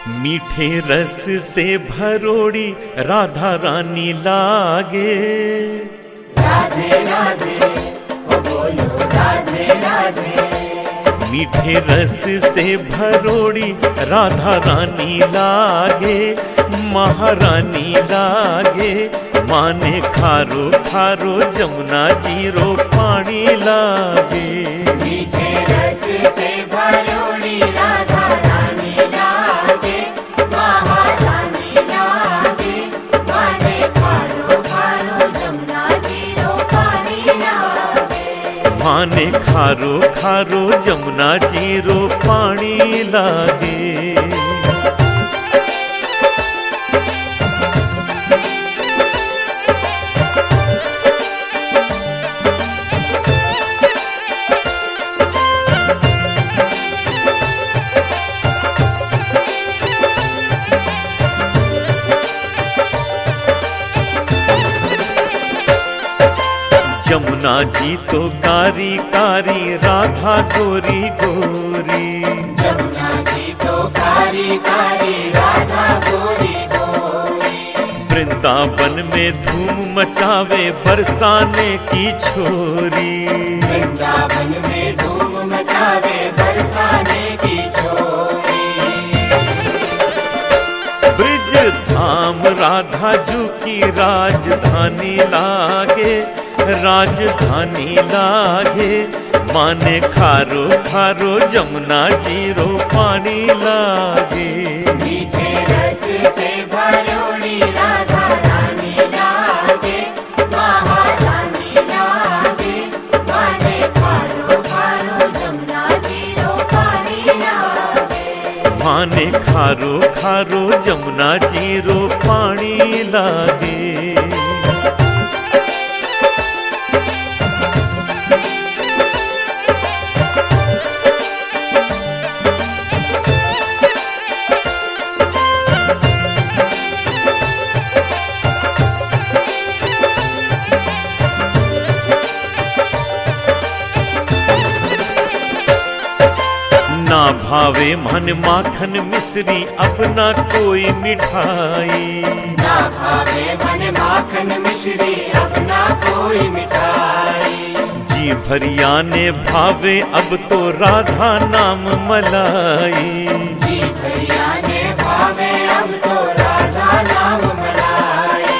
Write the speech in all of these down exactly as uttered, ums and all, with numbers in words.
मीठे रस से भरोड़ी राधा रानी लागे। राधे राधे ओ बोलो राधे राधे। मीठे रस से भरोड़ी राधा रानी लागे, महारानी लागे। माने खारो खारो जमुना जीरो पानी लागे। मीठे रस से भरोड़ी राधा रानी लागे, महारानी लागे। माने खारो खारो जमुना जीरो पानी लागे। माने खारो खारो जमुना जीरो पानी लागे। जमुना जी तो कारी कारी राधा गोरी गोरी। जमुना जी तो कारी कारी राधा गोरी गोरी। वृंदावन में धूम मचावे बरसाने की छोरी। वृंदावन में धूम मचावे बरसाने की छोरी। ब्रिज धाम राधा जू की राजधानी लागे, राजधानी लागे। माने खारो खारो जमुना जीरो पानी लागे। मीठे रस से भरोड़ी राधा रानी लागे, महारानी लागे। माने खारो खारो जमुना जीरो पानी लागे। माने खारो खारो जमुना जीरो पानी लागे। ना भावे मन माखन मिश्री अपना कोई मिठाई। ना भावे मन माखन मिश्री अपना कोई मिठाई। जी भरिया ने भावे अब तो राधा नाम मलाई। जी भरिया ने भावे अब तो राधा नाम मलाई।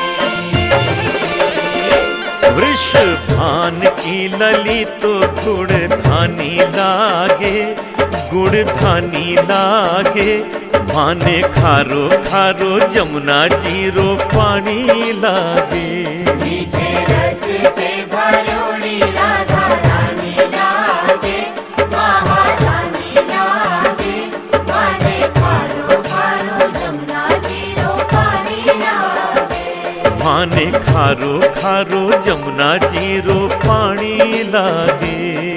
वृषभान की लली तो गुड़ धानी लागे, गुड़ धानी लागे। माने खारो खारो जमुना जीरो पानी लागे। मीठे रस से भरोड़ी राधा रानी लागे, महारानी लागे। माने खारो खारो जमुना जीरो पानी लागे। माने खारो खारो जमुना जीरो पानी लागे।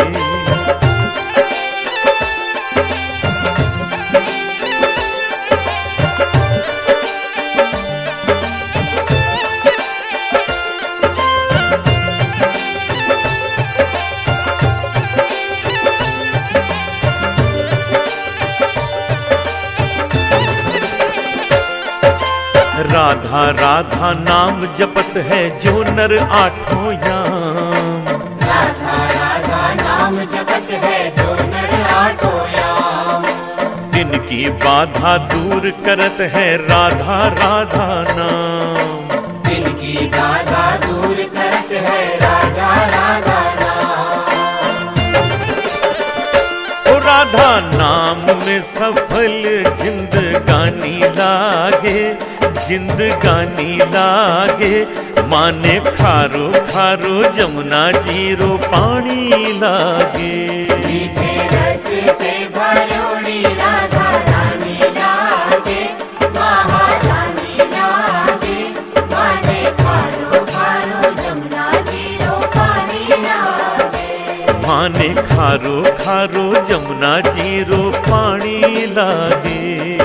राधा राधा नाम जपत है जो नर आठों याम। राधा राधा नाम जपत है जो नर आठों याम। दिन की बाधा दूर करत है राधा राधा नाम। दिन की बाधा दूर करत है राधा राधा नाम। ओ राधा नाम में सफल जिंदगानी लागे, जिंदगानी लागे। माने खारो खारो जमुना जीरो पानी लागे। मीठे रस से भरोड़ी राधा रानी लागे, महारानी लागे। माने खारो खारो जमुना जीरो पानी लागे। माने खारो खारो जमुना जीरो पानी लागे।